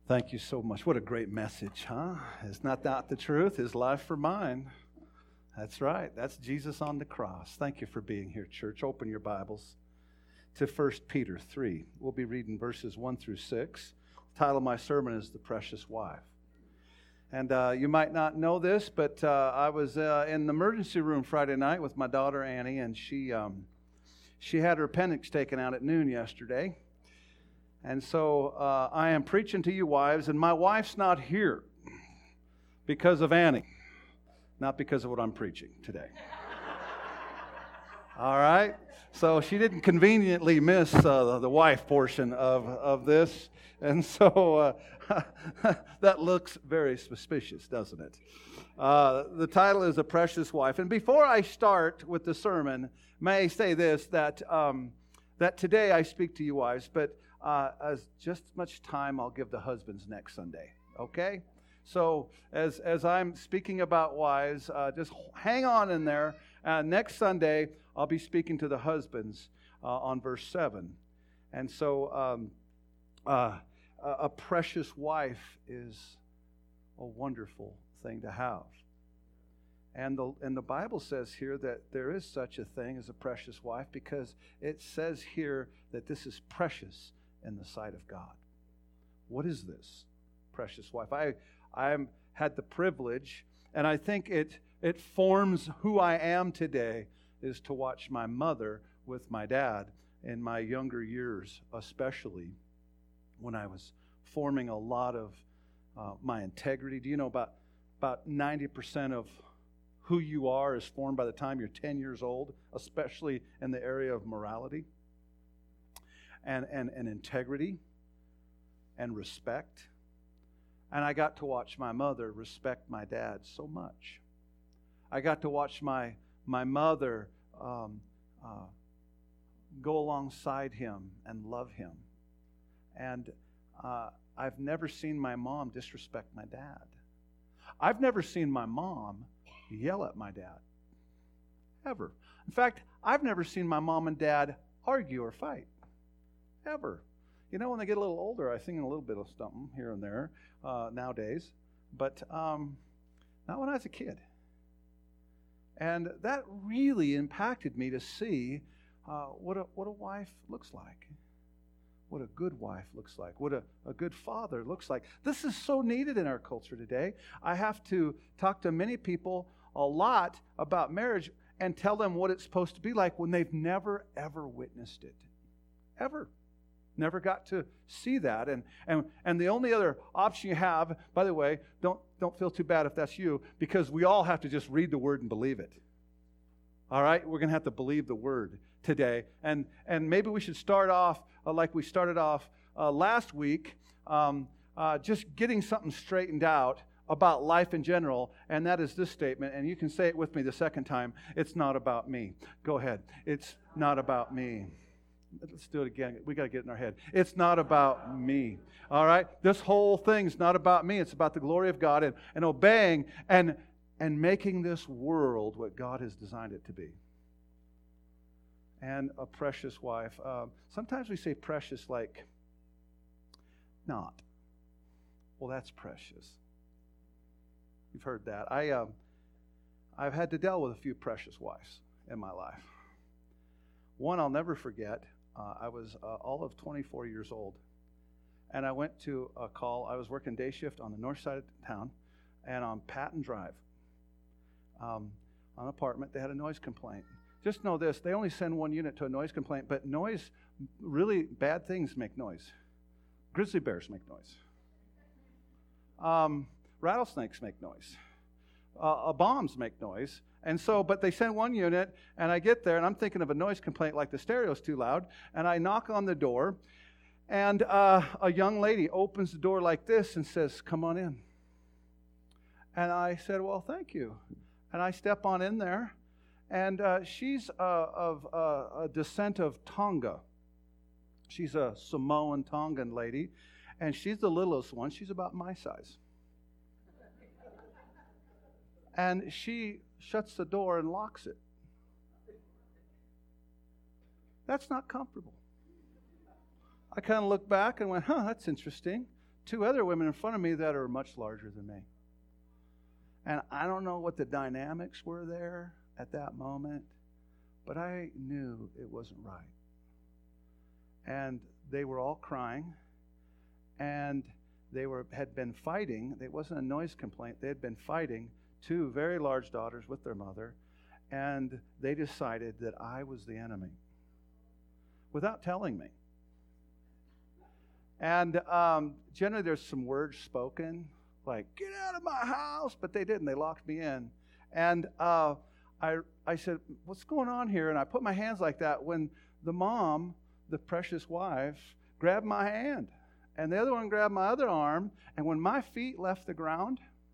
Thank you so much. What a great message, huh? Is not that the truth? His life for mine. That's right. That's Jesus on the cross. Thank you for being here, church. Open your Bibles to 1 Peter 3. We'll be reading verses 1 through 6. The title of my sermon is The Precious Wife. And you might not know this, but I was in the emergency room Friday night with my daughter Annie, and she had her appendix taken out at noon yesterday. And so I am preaching to you wives, and my wife's not here because of Annie, not because of what I'm preaching today. All right? So she didn't conveniently miss the wife portion of this, and so that looks very suspicious, doesn't it? The title is A Precious Wife. And before I start with the sermon, may I say this, that today I speak to you wives, but as just as much time I'll give the husbands next Sunday, okay? So as I'm speaking about wives, just hang on in there. Next Sunday, I'll be speaking to the husbands on verse 7. And so a precious wife is a wonderful thing to have. And the Bible says here that there is such a thing as a precious wife because it says here that this is precious in the sight of God. What is this precious wife? I had the privilege, and I think it forms who I am today, is to watch my mother with my dad in my younger years, especially when I was forming a lot of my integrity. Do you know about 90% of who you are is formed by the time you're 10 years old, especially in the area of morality and integrity and respect. And I got to watch my mother respect my dad so much. I got to watch my mother go alongside him and love him. And I've never seen my mom disrespect my dad. I've never seen my mom yell at my dad. Ever. In fact, I've never seen my mom and dad argue or fight. Ever. You know, when they get a little older, I sing a little bit of something here and there nowadays, but not when I was a kid. And that really impacted me to see what a wife looks like, what a good wife looks like, what a good father looks like. This is so needed in our culture today. I have to talk to many people a lot about marriage and tell them what it's supposed to be like when they've never, ever witnessed it. Ever. Never got to see that. And the only other option you have, by the way, don't feel too bad if that's you, because we all have to just read the Word and believe it. All right? We're going to have to believe the Word today. And maybe we should start off like we started off last week, just getting something straightened out about life in general, and that is this statement, and you can say it with me the second time. It's not about me. Go ahead. It's not about me. Let's do it again. We got to get it in our head. It's not about me. All right? This whole thing's not about me. It's about the glory of God and obeying and making this world what God has designed it to be. And a precious wife. Sometimes we say precious like not. Well, that's precious. You've heard that. I've had to deal with a few precious wives in my life. One I'll never forget. I was all of 24 years old, and I went to a call. I was working day shift on the north side of town, and on Patton Drive, on an apartment, they had a noise complaint. Just know this, they only send one unit to a noise complaint, but noise, really bad things make noise. Grizzly bears make noise. Rattlesnakes make noise. Bombs make noise. And so, but they send one unit, and I get there, and I'm thinking of a noise complaint like the stereo's too loud, and I knock on the door, and a young lady opens the door like this and says, "Come on in." And I said, "Well, thank you." And I step on in there, and she's of a descent of Tonga. She's a Samoan Tongan lady, and she's the littlest one. She's about my size. And she shuts the door and locks it. That's not comfortable. I kind of looked back and went, that's interesting. two other women in front of me that are much larger than me. And I don't know what the dynamics were there at that moment, but I knew it wasn't right. And they were all crying, and they had been fighting. It wasn't a noise complaint. They had been fighting, two very large daughters with their mother, and they decided that I was the enemy without telling me. And generally there's some words spoken, like, get out of my house, but they didn't. They locked me in. And I said, what's going on here? And I put my hands like that when the mom, the precious wife, grabbed my hand. And the other one grabbed my other arm. And when my feet left the ground,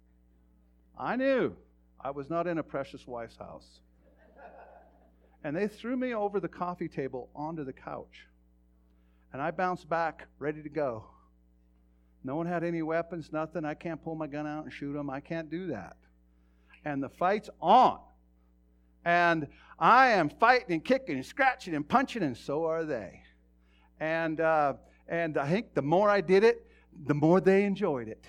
I knew I was not in a precious wife's house. And they threw me over the coffee table onto the couch. And I bounced back, ready to go. No one had any weapons, nothing. I can't pull my gun out and shoot them. I can't do that. And the fight's on. And I am fighting and kicking and scratching and punching, and so are they. And I think the more I did it, the more they enjoyed it.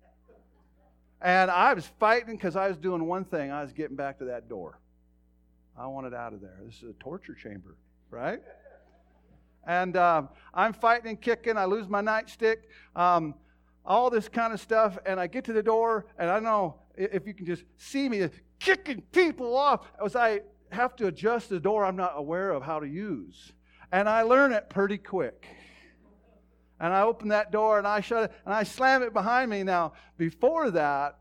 And I was fighting because I was doing one thing. I was getting back to that door. I wanted out of there. This is a torture chamber, right? And I'm fighting and kicking. I lose my nightstick, all this kind of stuff. And I get to the door, and I don't know if you can just see me kicking people off as I have to adjust the door I'm not aware of how to use. And I learn it pretty quick. And I open that door, and I shut it, and I slam it behind me. Now, before that,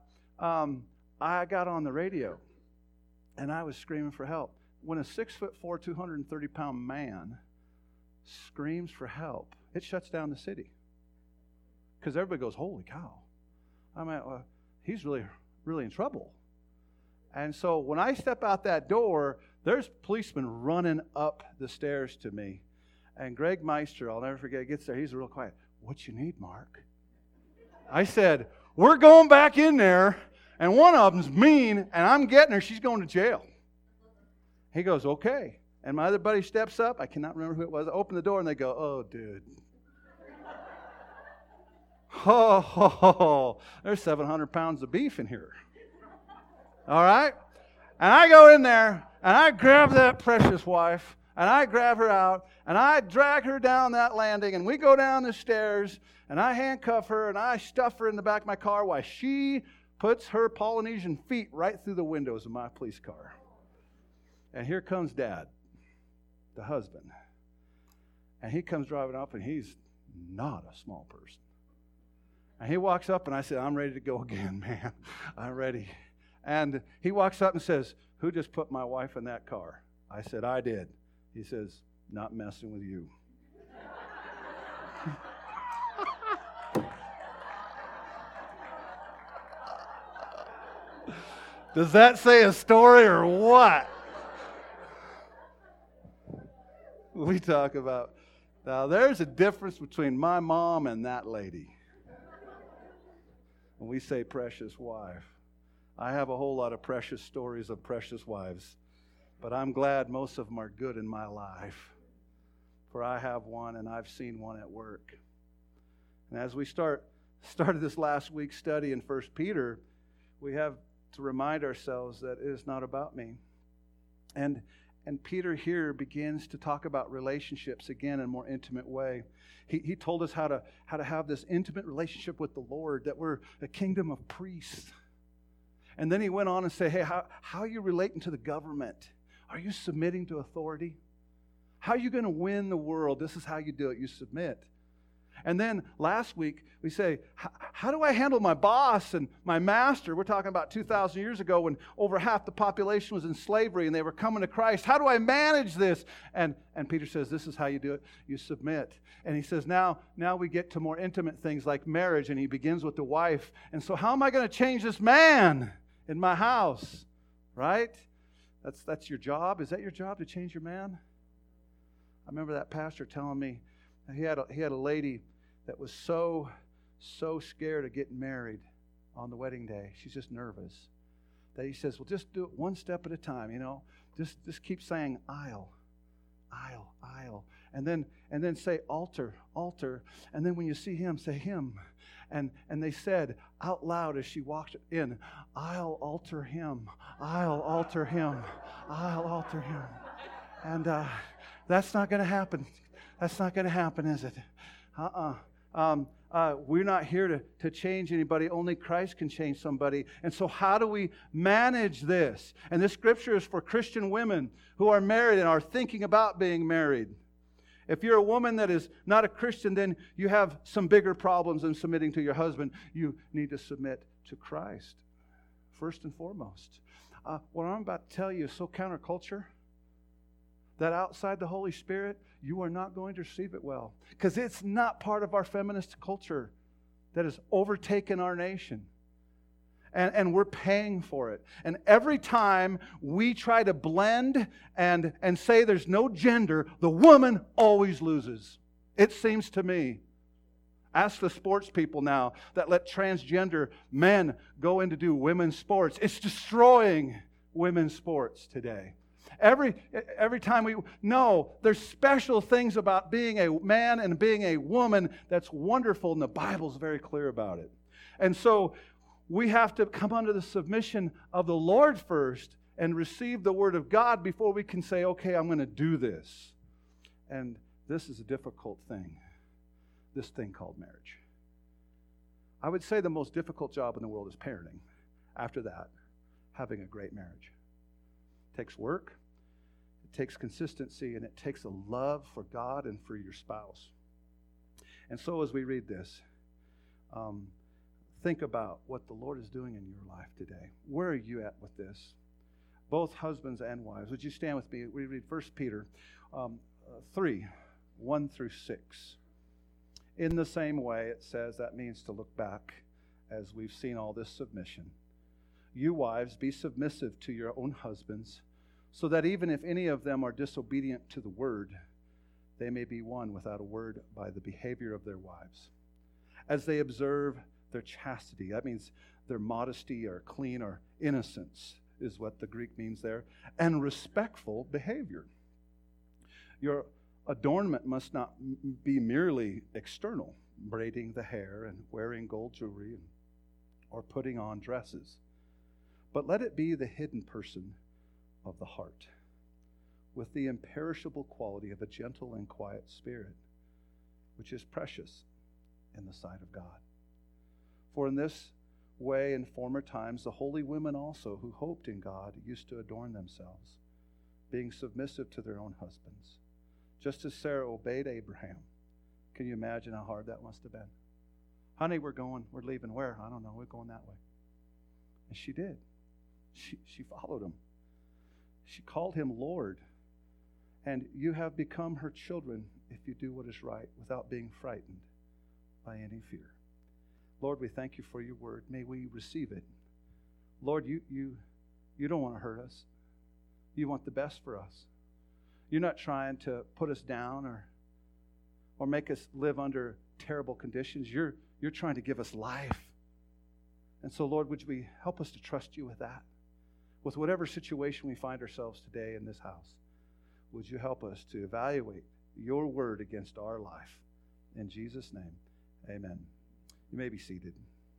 I got on the radio, and I was screaming for help. When a 6'4", 230-pound man screams for help, it shuts down the city. Because everybody goes, holy cow. I'm like, well, he's really, really in trouble. And so when I step out that door, there's policemen running up the stairs to me. And Greg Meister, I'll never forget, gets there. He's real quiet. What you need, Mark? I said, we're going back in there, and one of them's mean, and I'm getting her. She's going to jail. He goes, okay. And my other buddy steps up. I cannot remember who it was. I open the door, and they go, oh, dude. Oh, there's 700 pounds of beef in here. All right? And I go in there, and I grab that precious wife, and I grab her out, and I drag her down that landing, and we go down the stairs, and I handcuff her, and I stuff her in the back of my car while she puts her Polynesian feet right through the windows of my police car. And here comes Dad, the husband. And he comes driving up, and he's not a small person. And he walks up, and I said, I'm ready to go again, man. I'm ready. And he walks up and says, who just put my wife in that car? I said, I did. He says, not messing with you. Does that say a story or what? We talk about, now there's a difference between my mom and that lady. When we say precious wife, I have a whole lot of precious stories of precious wives, but I'm glad most of them are good in my life. For I have one, and I've seen one at work. And as we started this last week's study in 1 Peter, we have to remind ourselves that it is not about me. And Peter here begins to talk about relationships again in a more intimate way. He told us how to have this intimate relationship with the Lord, that we're a kingdom of priests. And then he went on and said, hey, how are you relating to the government? Are you submitting to authority? How are you going to win the world? This is how you do it. You submit. And then last week, we say, how do I handle my boss and my master? We're talking about 2,000 years ago when over half the population was in slavery and they were coming to Christ. How do I manage this? And Peter says, this is how you do it. You submit. And he says, now we get to more intimate things like marriage, and he begins with the wife. And so how am I going to change this man in my house? Right? That's your job. Is that your job, to change your man? I remember that pastor telling me he had a lady that was so scared of getting married on the wedding day. She's just nervous. That he says, well, just do it one step at a time, you know. Just keep saying aisle, aisle, aisle. And then say altar, altar. And then when you see him, say him. And they said out loud as she walked in, "I'll alter him. I'll alter him. I'll alter him." And that's not going to happen. That's not going to happen, is it? We're not here to change anybody. Only Christ can change somebody. And so how do we manage this? And this scripture is for Christian women who are married and are thinking about being married. If you're a woman that is not a Christian, then you have some bigger problems than submitting to your husband. You need to submit to Christ, first and foremost. What I'm about to tell you is so counterculture that outside the Holy Spirit, you are not going to receive it well. Because it's not part of our feminist culture that has overtaken our nation. And we're paying for it. And every time we try to blend and say there's no gender, the woman always loses. It seems to me. Ask the sports people now that let transgender men go in to do women's sports. It's destroying women's sports today. Every time there's special things about being a man and being a woman that's wonderful, and the Bible's very clear about it. And so we have to come under the submission of the Lord first and receive the Word of God before we can say, okay, I'm going to do this. And this is a difficult thing, this thing called marriage. I would say the most difficult job in the world is parenting. After that, having a great marriage. It takes work, it takes consistency, and it takes a love for God and for your spouse. And so as we read this, think about what the Lord is doing in your life today. Where are you at with this? Both husbands and wives. Would you stand with me? We read 1 Peter 3, 1 through 6. In the same way, it says that means to look back as we've seen all this submission. You wives, be submissive to your own husbands, so that even if any of them are disobedient to the word, they may be won without a word by the behavior of their wives. As they observe their chastity, that means their modesty or clean or innocence is what the Greek means there, and respectful behavior. Your adornment must not be merely external, braiding the hair and wearing gold jewelry or putting on dresses, but let it be the hidden person of the heart, with the imperishable quality of a gentle and quiet spirit, which is precious in the sight of God. For in this way, in former times, the holy women also, who hoped in God, used to adorn themselves, being submissive to their own husbands, just as Sarah obeyed Abraham. Can you imagine how hard that must have been? Honey, we're leaving where? I don't know, we're going that way. And she did. She followed him. She called him Lord. And you have become her children if you do what is right without being frightened by any fear. Lord, we thank you for your word. May we receive it. Lord, you don't want to hurt us. You want the best for us. You're not trying to put us down or make us live under terrible conditions. You're trying to give us life. And so, Lord, would you help us to trust you with that? With whatever situation we find ourselves today in this house, would you help us to evaluate your word against our life? In Jesus' name, amen. You may be seated.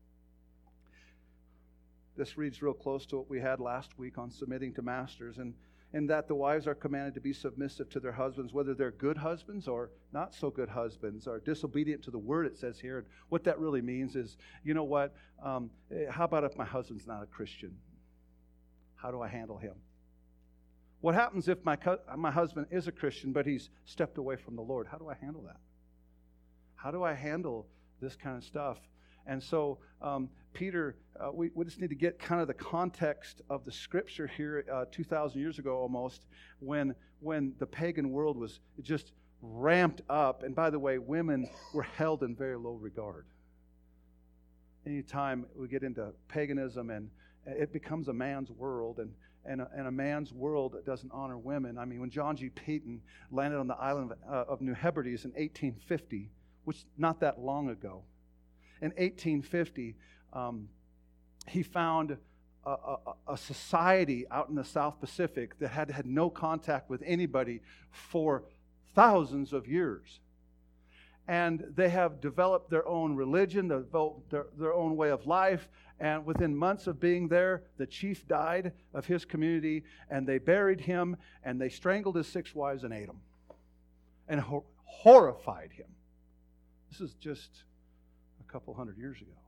This reads real close to what we had last week on submitting to masters, and in that the wives are commanded to be submissive to their husbands, whether they're good husbands or not so good husbands, or disobedient to the word, it says here. And what that really means is, you know what, how about if my husband's not a Christian? How do I handle him? What happens if my husband is a Christian, but he's stepped away from the Lord? How do I handle that? How do I handle this kind of stuff? And so Peter, we just need to get kind of the context of the scripture here 2,000 years ago almost, when the pagan world was just ramped up. And by the way, women were held in very low regard. Anytime we get into paganism and it becomes a man's world, and a man's world that doesn't honor women. I mean, when John G. Peyton landed on the island of New Hebrides in 1850, which not that long ago, in 1850, he found a society out in the South Pacific that had no contact with anybody for thousands of years. and they have developed their own religion, developed their own way of life. And within months of being there, the chief died of his community, and they buried him, and they strangled his 6 wives and ate them, and horrified him. This is just a couple hundred years ago.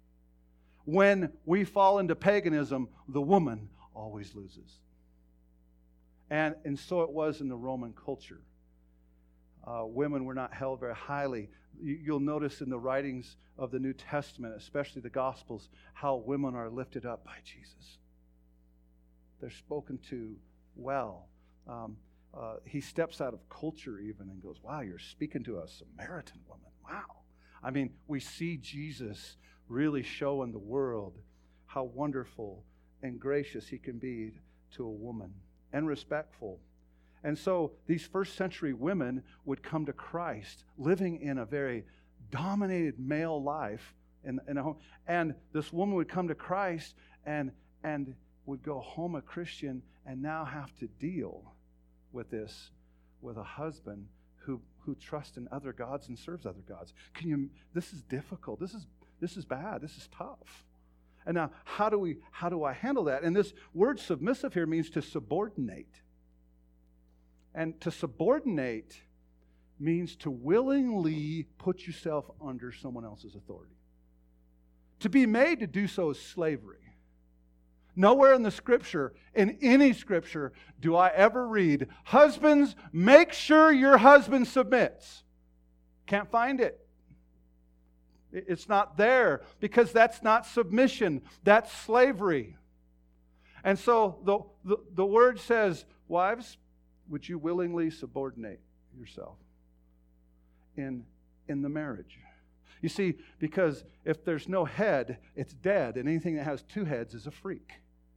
When we fall into paganism, the woman always loses. And so it was in the Roman culture. Women were not held very highly. You'll notice in the writings of the New Testament, especially the Gospels, how women are lifted up by Jesus. They're spoken to well. He steps out of culture even and goes, wow, you're speaking to a Samaritan woman. Wow. I mean, we see Jesus really showing the world how wonderful and gracious he can be to a woman and respectful. And so these first century women would come to Christ living in a very dominated male life in a home. And this woman would come to Christ and would go home a Christian and now have to deal with this with a husband who trusts in other gods and serves other gods. This is difficult. This is bad. This is tough. And now how do I handle that? And this word submissive here means to subordinate. And to subordinate means to willingly put yourself under someone else's authority. To be made to do so is slavery. Nowhere in the Scripture, in any Scripture, do I ever read, husbands, make sure your husband submits. Can't find it. It's not there because that's not submission. That's slavery. And so the word says, wives, would you willingly subordinate yourself in the marriage? You see, because if there's no head, it's dead, and anything that has 2 heads is a freak.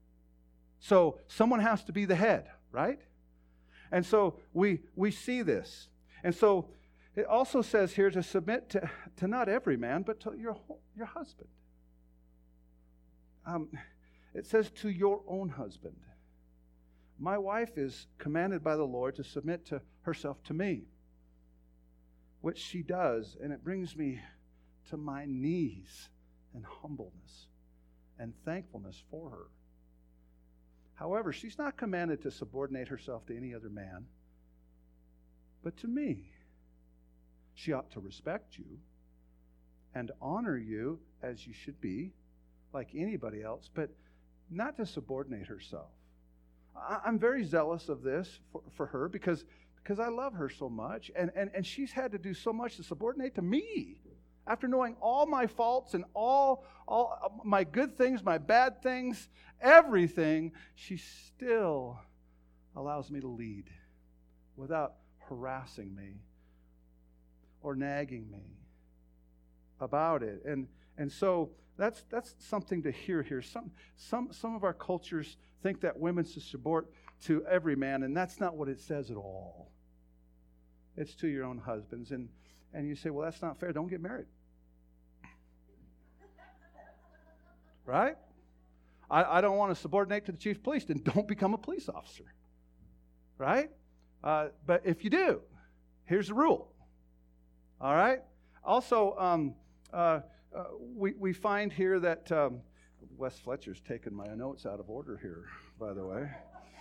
So someone has to be the head, right? And so we see this. And so it also says here to submit to not every man, but to your husband. It says to your own husband. My wife is commanded by the Lord to submit to herself to me, which she does, and it brings me to my knees in humbleness and thankfulness for her. However, she's not commanded to subordinate herself to any other man, but to me. She ought to respect you and honor you as you should be, like anybody else, but not to subordinate herself. I'm very zealous of this for her because I love her so much, and she's had to do so much to subordinate to me. After knowing all my faults and all my good things, my bad things, everything, she still allows me to lead without harassing me or nagging me about it. And so that's something to hear here. Some of our cultures think that women should submit to every man, and that's not what it says at all. It's to your own husbands. And you say, well, that's not fair. Don't get married. Right? I don't want to subordinate to the chief of police, then don't become a police officer. Right? But if you do, here's the rule. All right? Also, we find here that Wes Fletcher's taken my notes out of order here, by the way.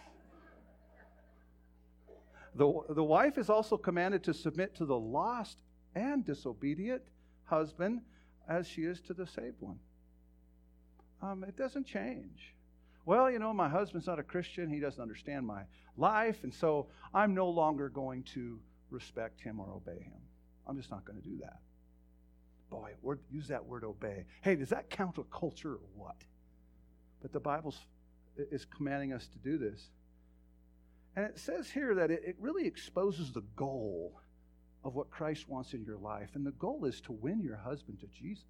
The wife is also commanded to submit to the lost and disobedient husband as she is to the saved one. It doesn't change. Well, my husband's not a Christian. He doesn't understand my life, and so I'm no longer going to respect him or obey him. I'm just not going to do that. Boy, use that word obey. Hey, does that count a culture or what? But the Bible is commanding us to do this. And it says here that it really exposes the goal of what Christ wants in your life. And the goal is to win your husband to Jesus.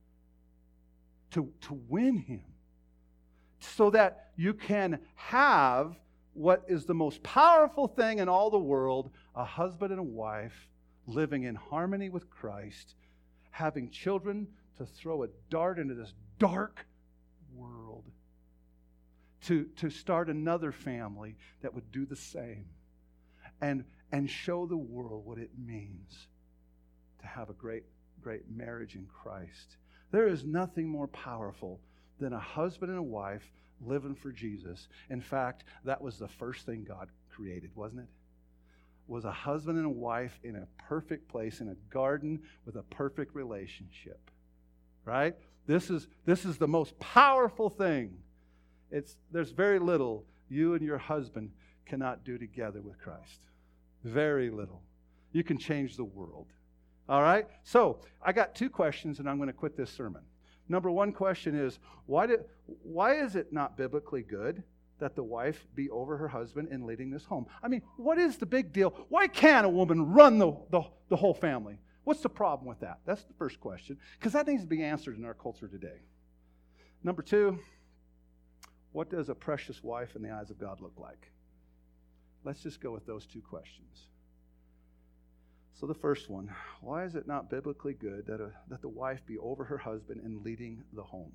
To win him. So that you can have what is the most powerful thing in all the world, a husband and a wife living in harmony with Christ, having children to throw a dart into this dark world, to start another family that would do the same and show the world what it means to have a great, great marriage in Christ. There is nothing more powerful than a husband and a wife living for Jesus. In fact, that was the first thing God created, wasn't it? Was a husband and a wife in a perfect place, in a garden with a perfect relationship. Right? This is the most powerful thing. There's very little you and your husband cannot do together with Christ. Very little. You can change the world. All right? So, I got 2 questions, and I'm going to quit this sermon. Number 1 question is, why is it not biblically good that the wife be over her husband in leading this home? I mean, what is the big deal? Why can't a woman run the whole family? What's the problem with that? That's the first question, because that needs to be answered in our culture today. Number 2, what does a precious wife in the eyes of God look like? Let's just go with those 2 questions. So the first one, why is it not biblically good that the wife be over her husband in leading the home?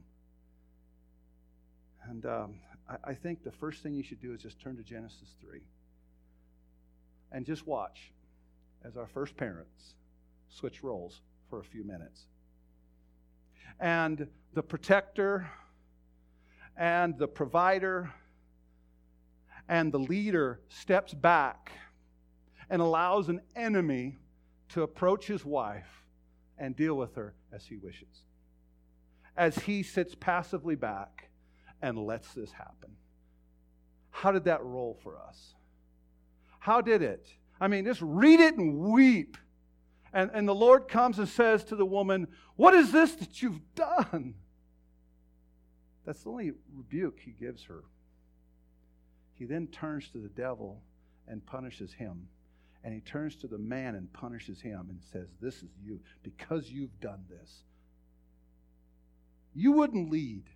And I think the first thing you should do is just turn to Genesis 3. And just watch as our first parents switch roles for a few minutes. And the protector and the provider and the leader steps back and allows an enemy to approach his wife and deal with her as he wishes. As he sits passively back and lets this happen. How did that roll for us? How did it? I mean, just read it and weep. And the Lord comes and says to the woman, "What is this that you've done?" That's the only rebuke he gives her. He then turns to the devil and punishes him. And he turns to the man and punishes him and says, "This is you, because you've done this. You wouldn't lead.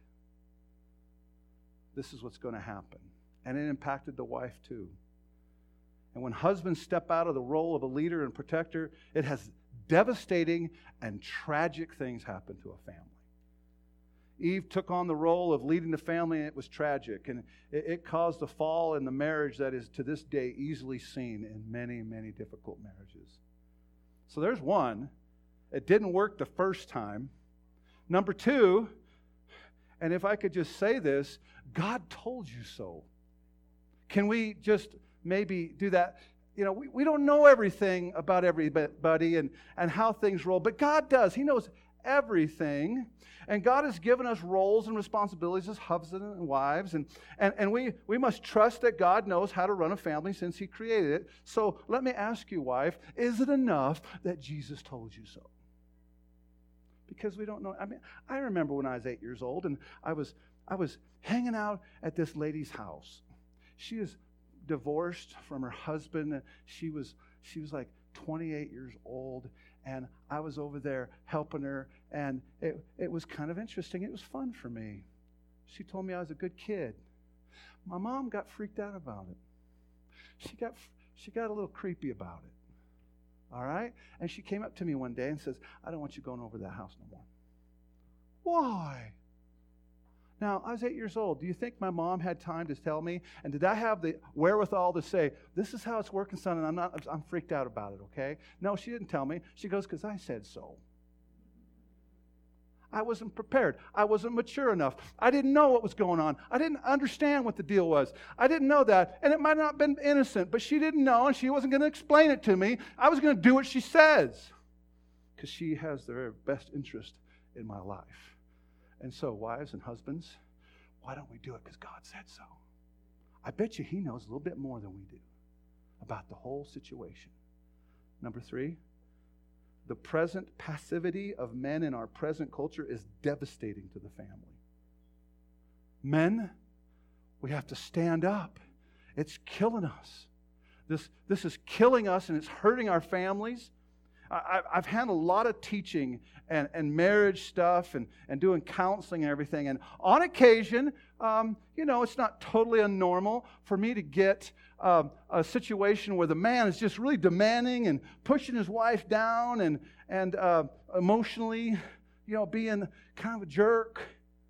This is what's going to happen." And it impacted the wife too. And when husbands step out of the role of a leader and protector, it has devastating and tragic things happen to a family. Eve took on the role of leading the family, and it was tragic. And it caused a fall in the marriage that is to this day easily seen in many, many difficult marriages. So there's one. It didn't work the first time. Number 2, and if I could just say this, God told you so. Can we just maybe do that? You know, we don't know everything about everybody and how things roll, but God does. He knows everything. And God has given us roles and responsibilities as husbands and wives. And we must trust that God knows how to run a family since He created it. So let me ask you, wife, is it enough that Jesus told you so? Because we don't know. I mean, I remember when I was 8 years old and I was hanging out at this lady's house. She is divorced from her husband. She was like 28 years old. And I was over there helping her, and it was kind of interesting. It was fun for me. She told me I was a good kid. My mom got freaked out about it. She got a little creepy about it. All right? And she came up to me one day and says, "I don't want you going over to that house no more." Why? Now, I was 8 years old. Do you think my mom had time to tell me? And did I have the wherewithal to say, "This is how it's working, son, and I'm freaked out about it, okay?" No, she didn't tell me. She goes, "Because I said so." I wasn't prepared. I wasn't mature enough. I didn't know what was going on. I didn't understand what the deal was. I didn't know that. And it might not have been innocent, but she didn't know, and she wasn't going to explain it to me. I was going to do what she says because she has the very best interest in my life. And so, wives and husbands, why don't we do it? Because God said so. I bet you He knows a little bit more than we do about the whole situation. Number 3, the present passivity of men in our present culture is devastating to the family. Men, we have to stand up. It's killing us. This is killing us, and it's hurting our families. I've had a lot of teaching and marriage stuff and doing counseling and everything. And on occasion, it's not totally unnormal for me to get a situation where the man is just really demanding and pushing his wife down and emotionally, being kind of a jerk.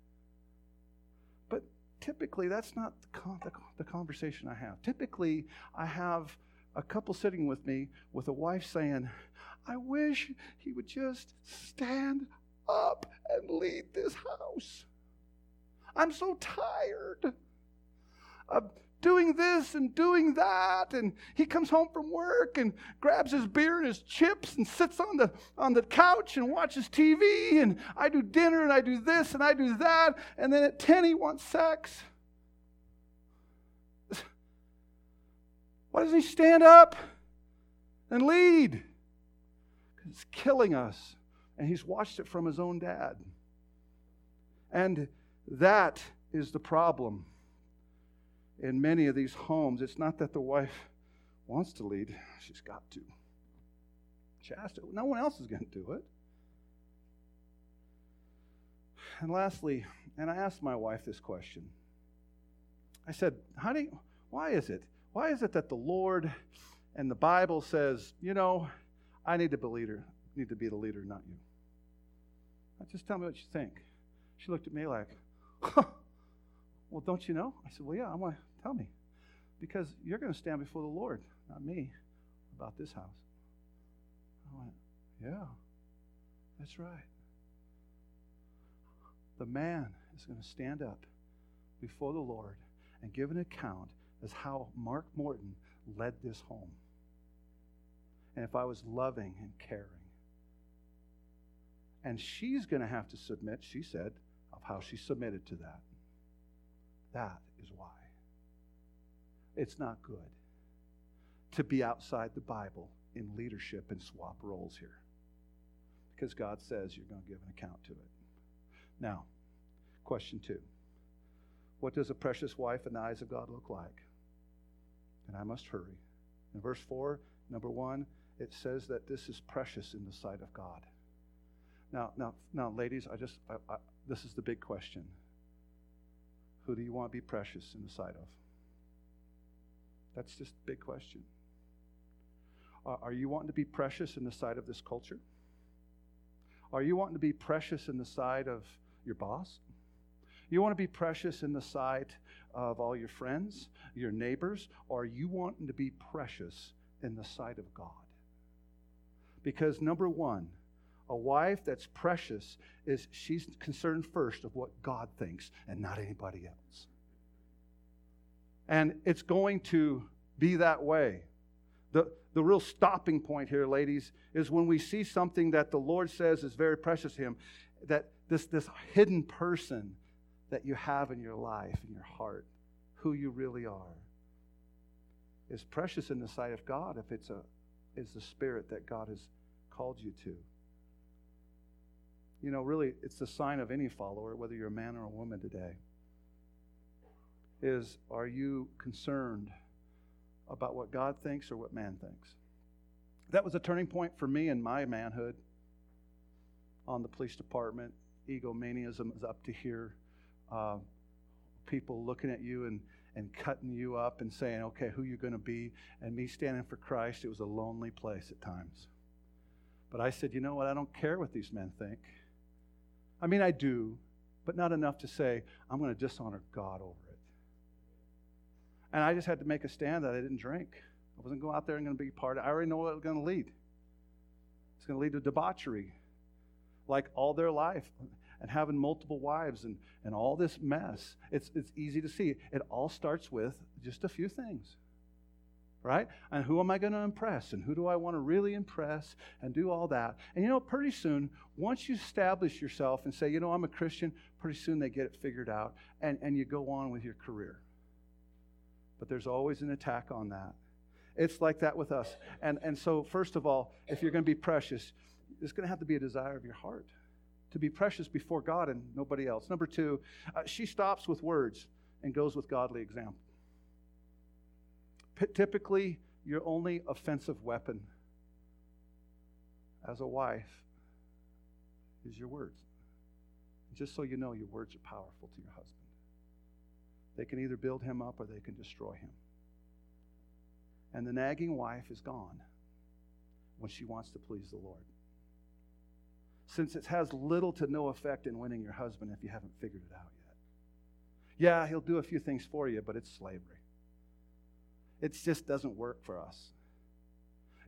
But typically, that's not the conversation I have. Typically, I have a couple sitting with me with a wife saying, I wish he would just stand up and lead this house. I'm so tired of doing this and doing that. And he comes home from work and grabs his beer and his chips and sits on the couch and watches TV. And I do dinner and I do this and I do that. And then at 10 he wants sex. Why doesn't he stand up and lead? Because it's killing us. And he's watched it from his own dad. And that is the problem in many of these homes. It's not that the wife wants to lead. She's got to. She has to. No one else is going to do it. And lastly, and I asked my wife this question. I said, honey, why is it? Why is it that the Lord and the Bible says, I need to be the leader, not you? Just tell me what you think. She looked at me like, well, don't you know? I said, well, yeah, I want to tell me. Because you're going to stand before the Lord, not me, about this house. I went, yeah, that's right. The man is going to stand up before the Lord and give an account as how Mark Morton led this home. And if I was loving and caring. And she's going to have to submit, she said, of how she submitted to that. That is why. It's not good to be outside the Bible in leadership and swap roles here. Because God says you're going to give an account to it. Now, question 2. What does a precious wife in the eyes of God look like? And I must hurry. In verse 4, number 1, it says that this is precious in the sight of God. Now, ladies, this is the big question. Who do you want to be precious in the sight of? That's just a big question. Are you wanting to be precious in the sight of this culture? Are you wanting to be precious in the sight of your boss? You want to be precious in the sight of all your friends, your neighbors? Or are you wanting to be precious in the sight of God? Because number 1, a wife that's precious is she's concerned first of what God thinks and not anybody else. And it's going to be that way. The real stopping point here, ladies, is when we see something that the Lord says is very precious to Him, that this hidden person that you have in your life, in your heart, who you really are, is precious in the sight of God if it's the spirit that God has called you to. Really, it's the sign of any follower, whether you're a man or a woman today, is are you concerned about what God thinks or what man thinks? That was a turning point for me in my manhood on the police department. Egomaniaism is up to here. People looking at you and cutting you up and saying, okay, who you going to be? And me standing for Christ, it was a lonely place at times. But I said, you know what? I don't care what these men think. I mean, I do, but not enough to say, I'm going to dishonor God over it. And I just had to make a stand that I didn't drink. I wasn't going out there and going to be part of it. I already know what it was going to lead. It's going to lead to debauchery, like all their life, and having multiple wives and all this mess. It's easy to see. It all starts with just a few things, right? And who am I going to impress? And who do I want to really impress? And do all that. And pretty soon, once you establish yourself and say, I'm a Christian, pretty soon they get it figured out. And you go on with your career. But there's always an attack on that. It's like that with us. And so, first of all, if you're going to be precious, there's going to have to be a desire of your heart to be precious before God and nobody else. Number 2, she stops with words and goes with godly example. Typically, your only offensive weapon as a wife is your words. Just so you know, your words are powerful to your husband. They can either build him up or they can destroy him. And the nagging wife is gone when she wants to please the Lord. Since it has little to no effect in winning your husband if you haven't figured it out yet. Yeah, he'll do a few things for you, but it's slavery. It just doesn't work for us.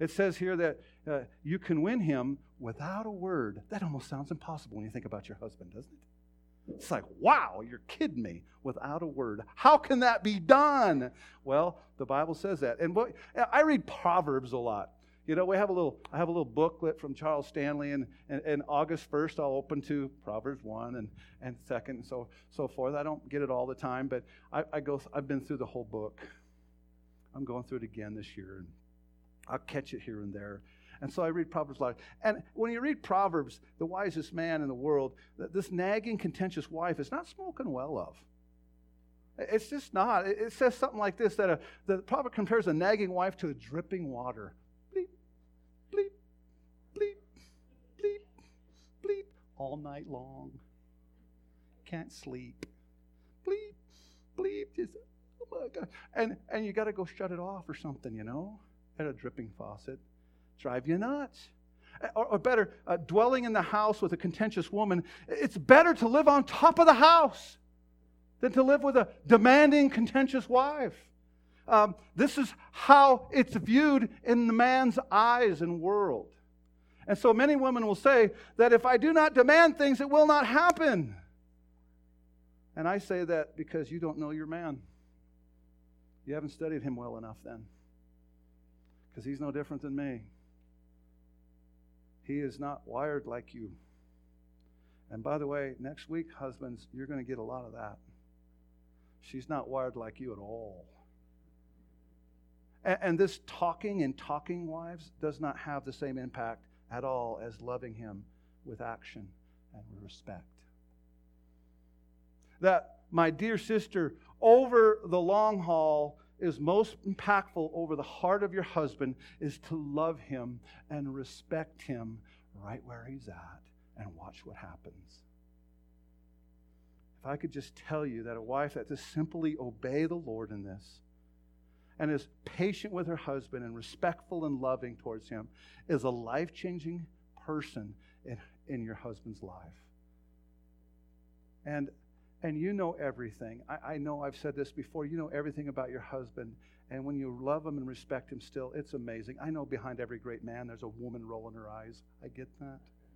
It says here that you can win him without a word. That almost sounds impossible when you think about your husband, doesn't it? It's like, wow, you're kidding me, without a word. How can that be done? Well, the Bible says that. And I read Proverbs a lot. You know, I have a little booklet from Charles Stanley, and August 1st I'll open to Proverbs 1 and 2nd and so forth. I don't get it all the time, but I've been through the whole book. I'm going through it again this year, and I'll catch it here and there. And so I read Proverbs a lot. And when you read Proverbs, the wisest man in the world, this nagging, contentious wife is not spoken well of. It's just not. It says something like this, that the proverb compares a nagging wife to a dripping water. Bleep, bleep, bleep, bleep, bleep, all night long. Can't sleep. Bleep, bleep, just, oh my God. And you got to go shut it off or something, you know, at a dripping faucet. Drive you nuts. Or better, dwelling in the house with a contentious woman, it's better to live on top of the house than to live with a demanding, contentious wife. This is how it's viewed in the man's eyes and world. And so many women will say that if I do not demand things, it will not happen. And I say that because you don't know your man. You haven't studied him well enough then. Because he's no different than me. He is not wired like you. And by the way, next week, husbands, you're going to get a lot of that. She's not wired like you at all. And this talking wives does not have the same impact at all as loving him with action and respect. That, my dear sister, over the long haul, is most impactful over the heart of your husband is to love him and respect him right where he's at and watch what happens. If I could just tell you that a wife that just simply obey the Lord in this and is patient with her husband and respectful and loving towards him is a life-changing person in your husband's life. And you know everything. I know I've said this before. You know everything about your husband. And when you love him and respect him still, it's amazing. I know behind every great man there's a woman rolling her eyes. I get that.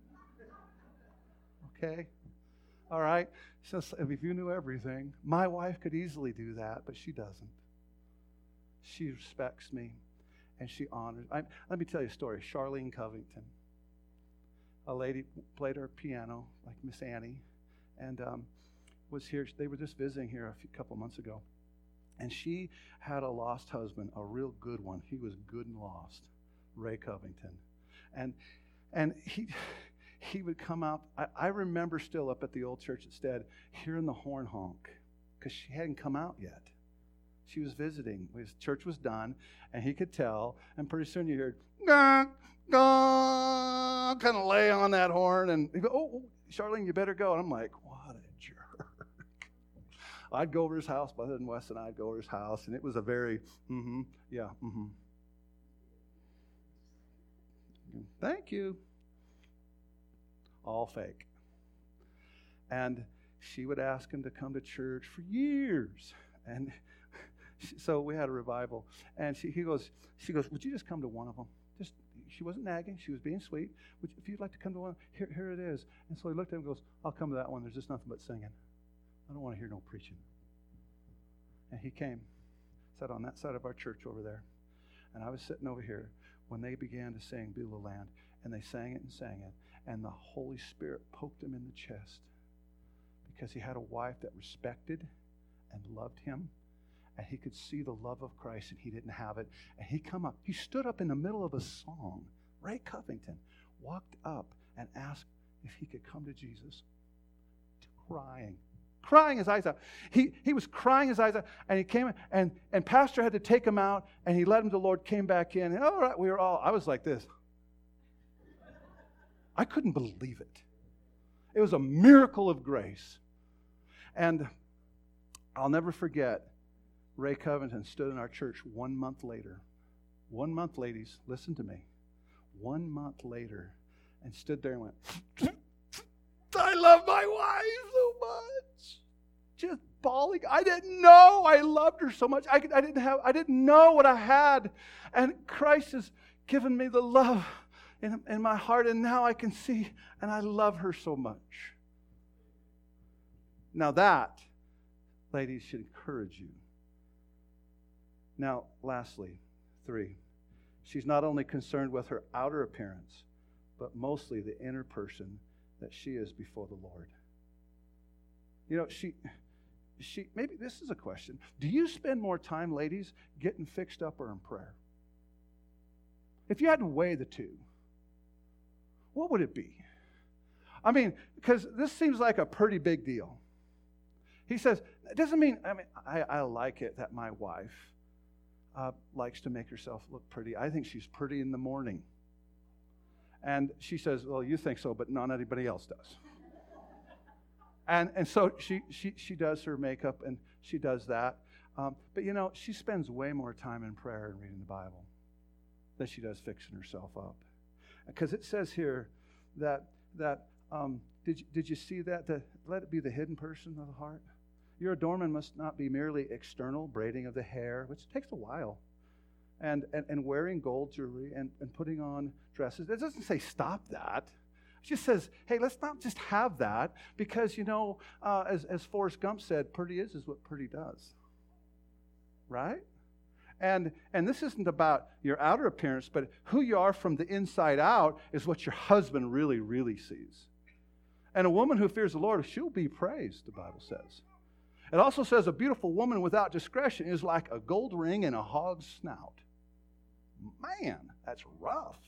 Okay? All right? So if you knew everything, my wife could easily do that, but she doesn't. She respects me, and she honors. Let me tell you a story. Charlene Covington. A lady played her piano, like Miss Annie, and was here. They were just visiting here a couple months ago. And she had a lost husband, a real good one. He was good and lost, Ray Covington. And he would come out. I remember still up at the old church instead, hearing the horn honk, because she hadn't come out yet. She was visiting. His church was done, and he could tell. And pretty soon you heard, gong, gong, kind of lay on that horn. And he'd go, oh, Charlene, you better go. And I'm like, what a jerk. I'd go over his house, Brother and Wes and I'd go over his house, and it was a very, Thank you. All fake. And she would ask him to come to church for years. And so we had a revival. And she goes, would you just come to one of them? She wasn't nagging. She was being sweet. If you'd like to come to one, here it is. And so he looked at him and goes, I'll come to that one. There's just nothing but singing. I don't want to hear no preaching. And he came, sat on that side of our church over there. And I was sitting over here when they began to sing Beulah Land. And they sang it and sang it. And the Holy Spirit poked him in the chest because he had a wife that respected and loved him. And he could see the love of Christ, and he didn't have it. And he stood up in the middle of a song. Ray Covington walked up and asked if he could come to Jesus. Crying his eyes out. He was crying his eyes out, and he came, and pastor had to take him out, and he led him to the Lord, came back in, and all right, I was like this. I couldn't believe it. It was a miracle of grace. And I'll never forget, Ray Covington stood in our church 1 month later. 1 month, ladies, listen to me. 1 month later, and stood there and went, I love my wife so much. Just bawling. I didn't know I loved her so much. I didn't know what I had. And Christ is given me the love in my heart, and now I can see, and I love her so much. Now that, ladies, should encourage you. Now, lastly, 3, she's not only concerned with her outer appearance, but mostly the inner person that she is before the Lord. You know, she maybe this is a question. Do you spend more time, ladies, getting fixed up or in prayer? If you had to weigh the two, what would it be? I mean, because this seems like a pretty big deal. He says, it doesn't mean, I like it that my wife likes to make herself look pretty. I think she's pretty in the morning. And she says, well, you think so, but not anybody else does. And so she does her makeup and she does that. But you know, she spends way more time in prayer and reading the Bible than she does fixing herself up. Because it says here that did you see that? Let it be the hidden person of the heart. Your adornment must not be merely external, braiding of the hair, which takes a while, and wearing gold jewelry and putting on dresses. It doesn't say stop that. It just says, hey, let's not just have that, because, you know, as Forrest Gump said, pretty is what pretty does. Right? And this isn't about your outer appearance, but who you are from the inside out is what your husband really, really sees. And a woman who fears the Lord, she'll be praised, the Bible says. It also says a beautiful woman without discretion is like a gold ring in a hog's snout. Man, that's rough.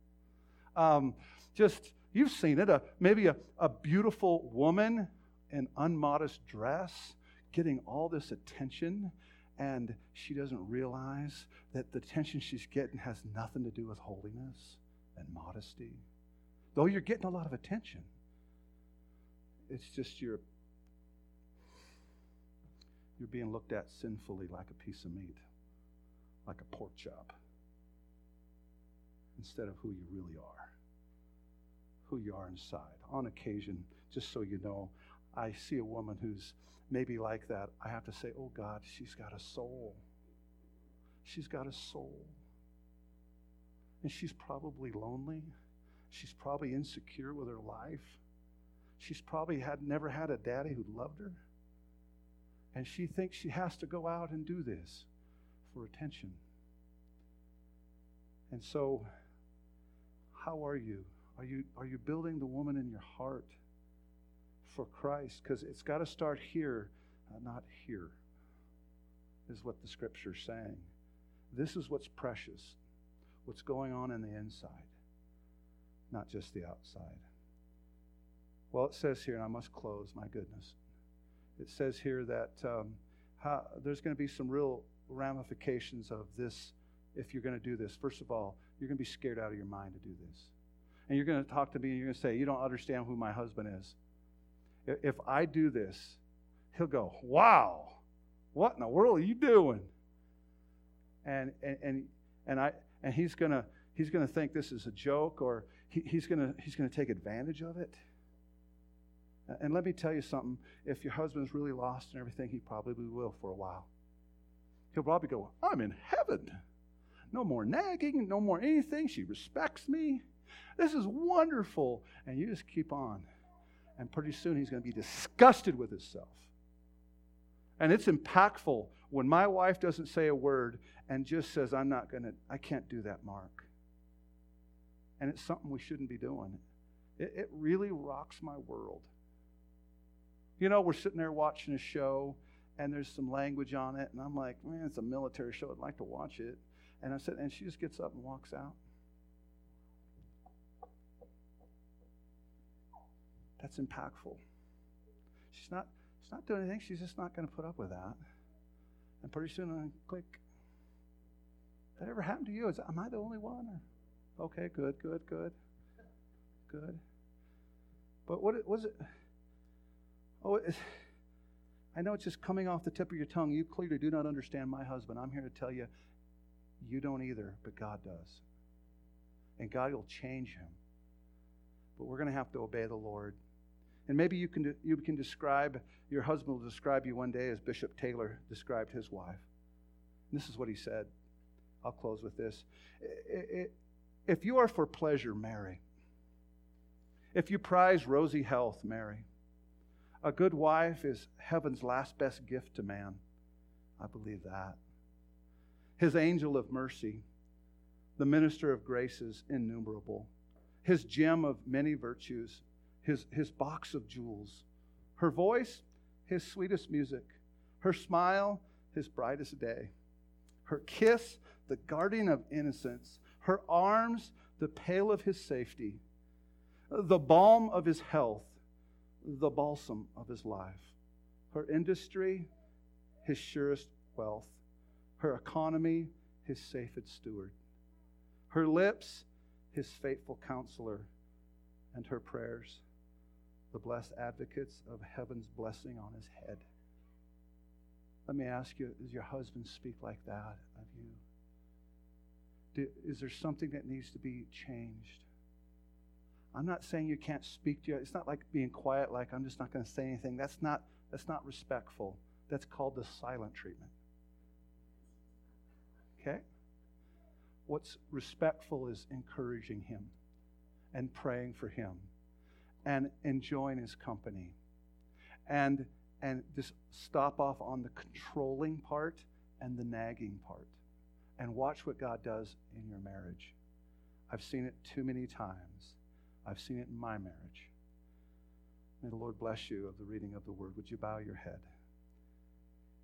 You've seen it, maybe a beautiful woman in unmodest dress getting all this attention, and she doesn't realize that the attention she's getting has nothing to do with holiness and modesty. Though you're getting a lot of attention, it's just you're being looked at sinfully like a piece of meat, like a pork chop, instead of who you really are, who you are inside. On occasion, just so you know, I see a woman who's maybe like that. I have to say, oh God, she's got a soul. She's got a soul. And she's probably lonely. She's probably insecure with her life. She's probably never had a daddy who loved her. And she thinks she has to go out and do this for attention. And so, how are you? Are you building the woman in your heart for Christ? Because it's got to start here, not here, is what the Scripture's saying. This is what's precious, what's going on in the inside, not just the outside. Well, it says here, and I must close, my goodness. It says here that there's going to be some real ramifications of this if you're going to do this. First of all, you're going to be scared out of your mind to do this. And you're going to talk to me and you're going to say, you don't understand who my husband is. If I do this, he'll go, wow, what in the world are you doing? And he's going to think this is a joke, or he's going to take advantage of it. And let me tell you something, if your husband's really lost and everything, he probably will for a while. He'll probably go, I'm in heaven. No more nagging, no more anything. She respects me. This is wonderful. And you just keep on. And pretty soon he's going to be disgusted with himself. And it's impactful when my wife doesn't say a word and just says, I can't do that, Mark. And it's something we shouldn't be doing. It really rocks my world. You know, we're sitting there watching a show, and there's some language on it, and I'm like, man, it's a military show. I'd like to watch it. And she just gets up and walks out. That's impactful. She's not doing anything. She's just not going to put up with that. And pretty soon I click. That ever happened to you? Am I the only one? Or, okay, good. But what was it? Oh, I know it's just coming off the tip of your tongue. You clearly do not understand my husband. I'm here to tell you, you don't either, but God does. And God will change him. But we're going to have to obey the Lord. And maybe you can describe, your husband will describe you one day as Bishop Taylor described his wife. And this is what he said. I'll close with this. If you are for pleasure, marry. If you prize rosy health, marry. A good wife is heaven's last best gift to man. I believe that. His angel of mercy, the minister of graces innumerable, his gem of many virtues, his box of jewels, her voice, his sweetest music, her smile, his brightest day, her kiss, the guardian of innocence, her arms, the pale of his safety, the balm of his health, the balsam of his life, her industry, his surest wealth, her economy, his safest steward, her lips, his faithful counselor, and her prayers, the blessed advocates of heaven's blessing on his head. Let me ask you, does your husband speak like that of you? Is there something that needs to be changed? I'm not saying you can't speak to you. It's not like being quiet, like I'm just not going to say anything. That's not respectful. That's called the silent treatment. Okay? What's respectful is encouraging him and praying for him and enjoying his company. And just stop off on the controlling part and the nagging part. And watch what God does in your marriage. I've seen it too many times. I've seen it in my marriage. May the Lord bless you of the reading of the word. Would you bow your head?